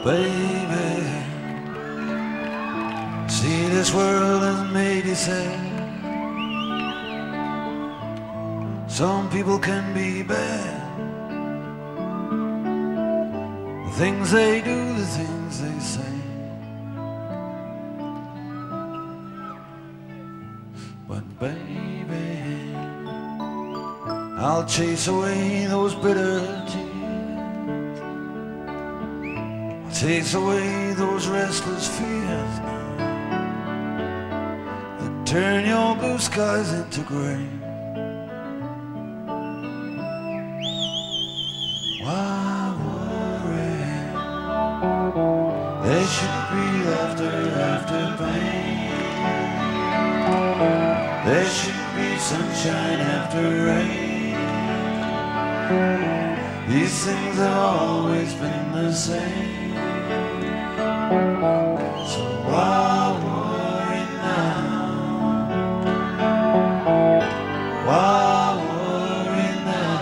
baby, see, this world has made you sad. Some people can be bad. The things they do, the things they say. But baby, I'll chase away those bitter tears. I'll chase away those restless fears now that turn your blue skies into gray. Why worry? There should be laughter after pain. There should be sunshine after rain. These things have always been the same. So why worry now? Why worry now?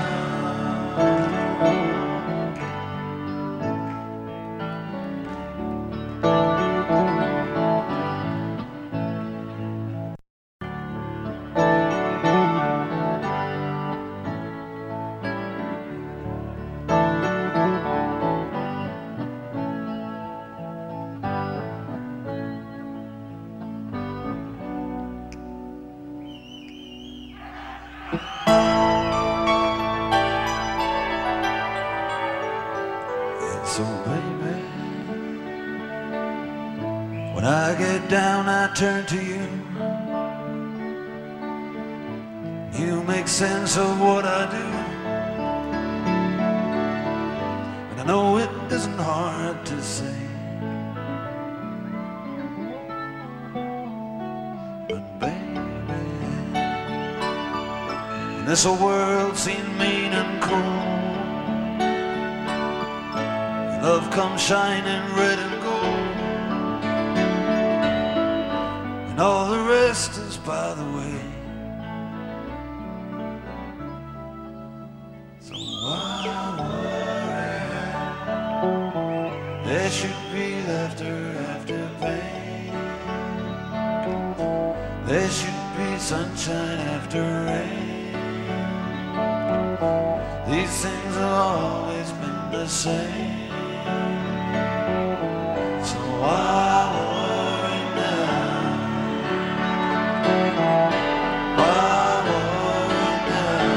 So baby, when I get down I turn to you. You make sense of what I do, and I know it isn't hard to say. But baby, this whole world seems mean and cold. Love comes shining red and gold, and all the rest is by the way. So why worry? There should be laughter after pain. There should be sunshine after rain. These things have always been the same. So why worry now? Why worry now?